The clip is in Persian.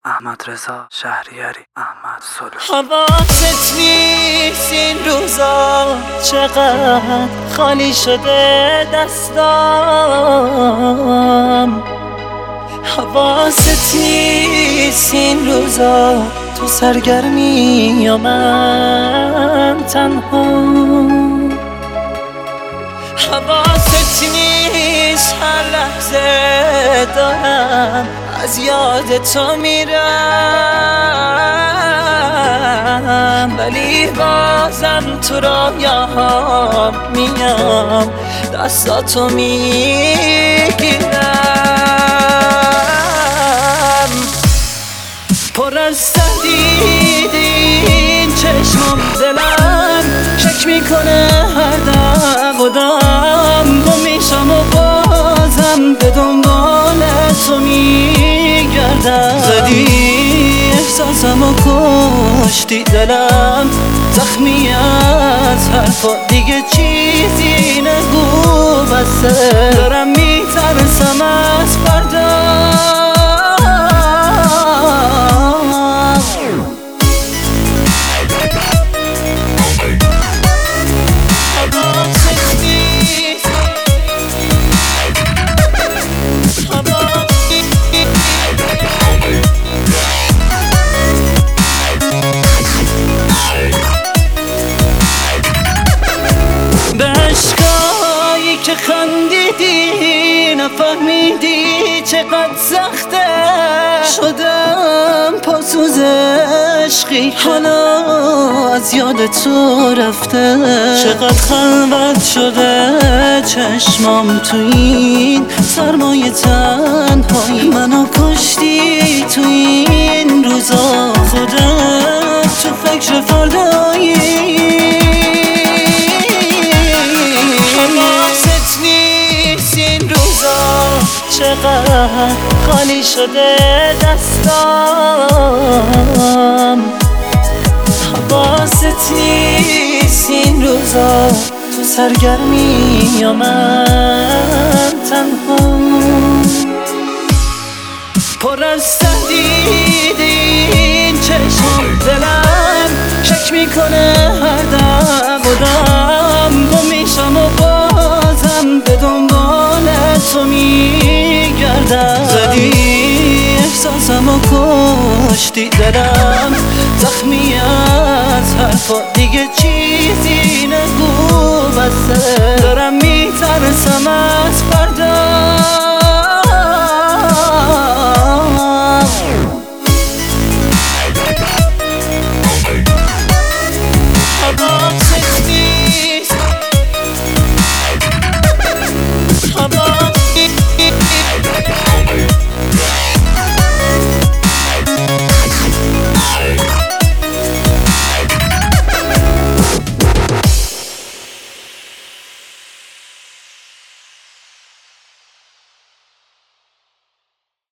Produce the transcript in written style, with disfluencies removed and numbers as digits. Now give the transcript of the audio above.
احمد رضا شهریاری، احمد سلو. حواست نیست این روزا چقدر خالی شده دستام. حواست نیست این روزا تو سرگرمی یا من تنها. حواست نیست هر لحظه دارم از یاد تو میرم، ولی بازم تو رویاهام میام دستاتو میگیرم. پر از تهدید این چشمام دلم شک میکنه هر دم و دم. گم میشم و بازم به دنبال تو میگردم. زدی احساسم و کشتی دلم زخمی از حرفا، دیگه چیزی نگو بسه. دارم میترسم از فردا. که خندیدی نفهمیدی چقدر سخته. شدم پاسوز عشقی حالا از یاد تو رفته. چقدر خلوت شده چشمام تو این سرمایه تنهایی. منو کشتی تو این روزا، خودت تو فکر فردایی. چقدر خالی شده دستام. حواست نیست این روزا تو سرگرمی یا من تنها. پر از تهدید این چشمام دلم شک میکنه هر دم و دم. گم میشم و بازم به دنبال تو میگردم. زدی احساسم و کشتی دلم زخمی از حرفا، دیگه چیزی نگو بسه. دارم میترسم از فردا.